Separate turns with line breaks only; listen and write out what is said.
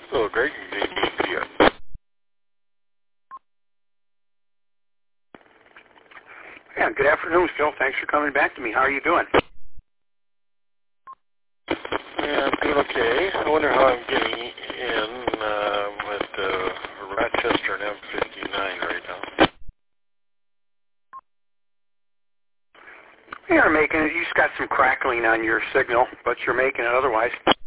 Hello, Greg. Yeah.
Yeah, good afternoon, Phil. Thanks for coming back to me. How are you doing?
Yeah, I'm doing okay. I wonder how I'm getting in with Rochester and M59 right now.
You're making it. You just got some crackling on your signal, but you're making it otherwise.